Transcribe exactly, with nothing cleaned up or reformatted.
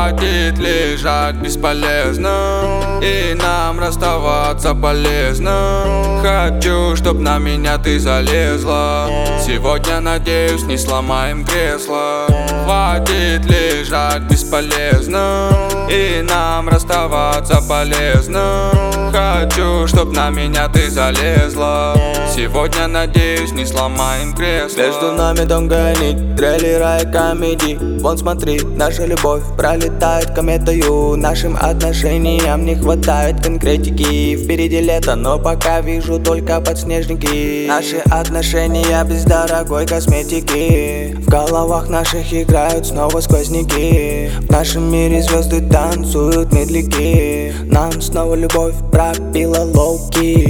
Хватит лежать бесполезно, и нам расставаться полезно. Хочу, чтоб на меня ты залезла. Сегодня, надеюсь, не сломаем кресло. Хватит лежать бесполезно, и нам расставаться полезно. Хочу, чтоб на меня ты залезла. Сегодня, надеюсь, не сломаем кресло. Между нами тонкая нить, трейлера и комедий. Вон смотри, наша любовь пролетает кометою. Нашим отношениям не хватает конкретики. Впереди лето, но пока вижу только подснежники. Наши отношения без дорогой косметики. В головах наших играют снова сквозняки. В нашем мире звезды танцуют медляки. Нам снова любовь пропила лоуки.